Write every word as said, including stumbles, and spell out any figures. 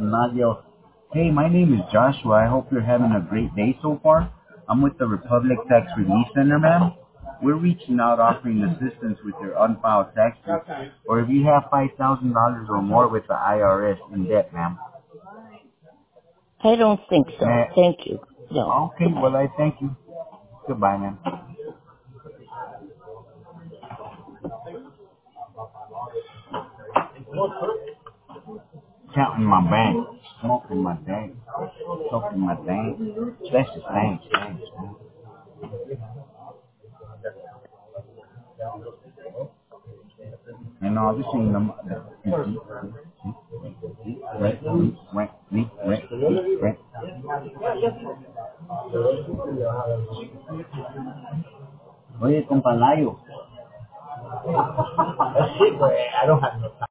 Nadia. Hey, my name is Joshua. I hope you're having a great day so far. I'm with the Republic Tax Relief Center, ma'am. We're reaching out offering assistance with your unfiled taxes, or if you have five thousand dollars or more with the I R S in debt, ma'am. I don't think so. Ma- Thank you. No. okay, well, I thank you. Goodbye, ma'am. Counting my bank, smoking my bank, smoking my bank. That's the same thing. And all this ain't no rent, rent, rent, rent, rent. Oye, compa Layo. Sí, pues, I don't have no time.